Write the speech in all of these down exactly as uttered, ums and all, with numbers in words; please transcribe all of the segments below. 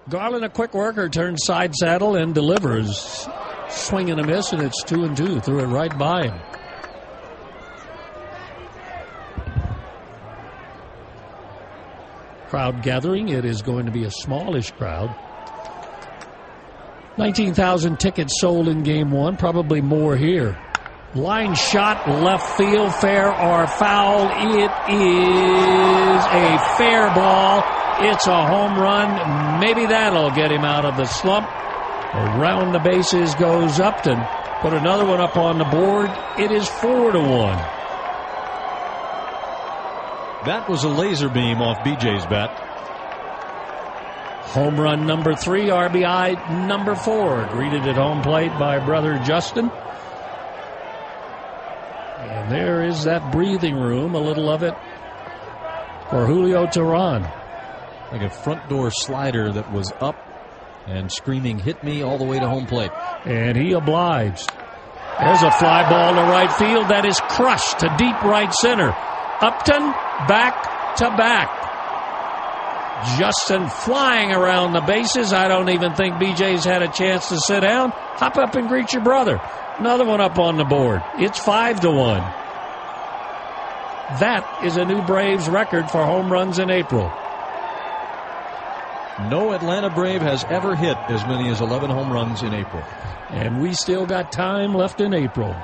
Garland, a quick worker, turns side saddle and delivers. Swing and a miss, and it's two and two. Threw it right by him. Crowd gathering. It is going to be a smallish crowd. nineteen thousand tickets sold in game one, probably more here. Line shot, left field, fair or foul. It is a fair ball. It's a home run. Maybe that'll get him out of the slump. Around the bases goes Upton. Put another one up on the board. It is four to one. That was a laser beam off B J's bat. Home run number three, R B I number four. Greeted at home plate by brother Justin. And there is that breathing room, a little of it for Julio Teheran. Like a front door slider that was up and screaming, hit me all the way to home plate. And he obliged. There's a fly ball to right field that is crushed to deep right center. Upton back to back. Justin flying around the bases. I don't even think B J's had a chance to sit down. Hop up and greet your brother. Another one up on the board. It's five to one. That is a new Braves record for home runs in April. No Atlanta Brave has ever hit as many as eleven home runs in April. And we still got time left in April.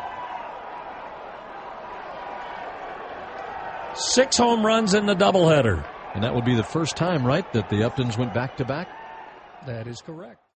Six home runs in the doubleheader. And that would be the first time, right, that the Uptons went back to back? That is correct.